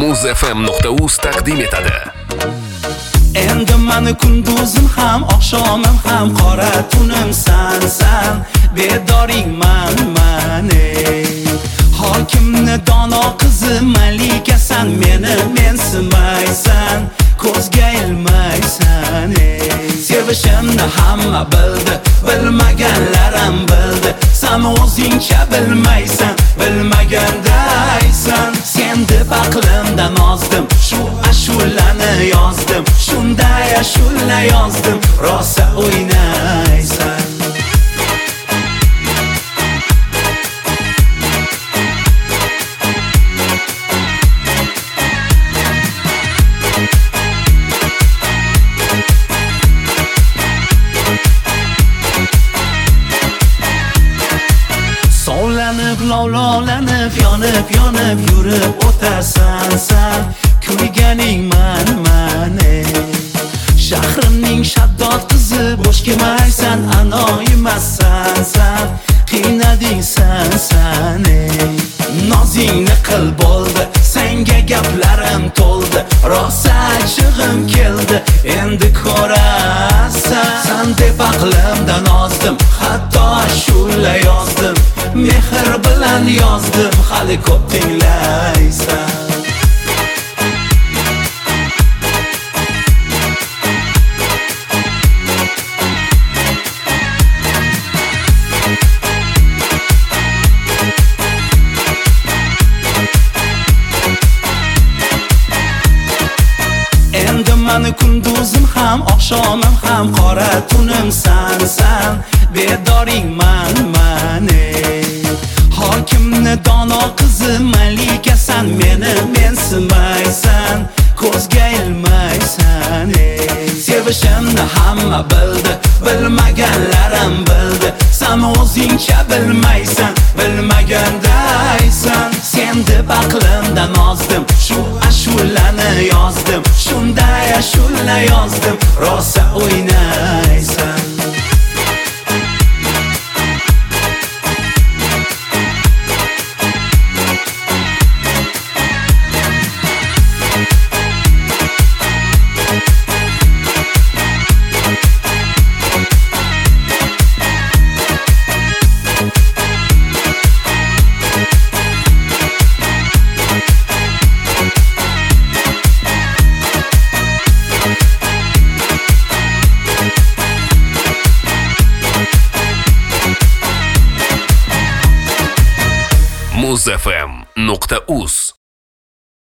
muzfm.uz taqdim etadi. Endi mani kunduzim ham, oqshomim ham qora tunimsan, bedoring mani. Hokimni dono qizi malikasan, meni mensimaysan, ko'zga ilmaysan. Sevishimni hamma bildi, bilmaganlarim bildi. Sen o'zingcha bilmaysan, bilmagandaysan. Sen deb aqlimdan ozdim, shu ashulani yozdim. Shunday ashula yozdim, rosa o'ynaysan. Sovlanib, lovlovlanib, yonib yurib o'tasan sen. Kuyganing mani. Shahrimning shaddod qizi, bo'sh kelmaysan, anoyimassan sen. Qiynading sen. Nozingni qil bo'ldi, senga gaplarim to'ldi. Rosa achig'im keldi, endi ko'rasan. Sen deb aqlimdan ozdim, hatto ashula yozdim. Mehr bilan yozdim, hali ko'p tinglaysan. Endi mani kunduzim ham, oqshomim ham qora tunimsan sen, bedoring mani. Hokimni dono qizi malikasan, meni mensimaysan, ko'zga ilmaysan. Sevishimni hamma bildi, bilmaganlarim bildi. Sen o'zingcha bilmaysan, bilmagandaysan. Sen deb aqlimdan ozdim, shu ashulani yozdim. Shunday ashula yozdim, rosa o'ynaysan. muzfm.uz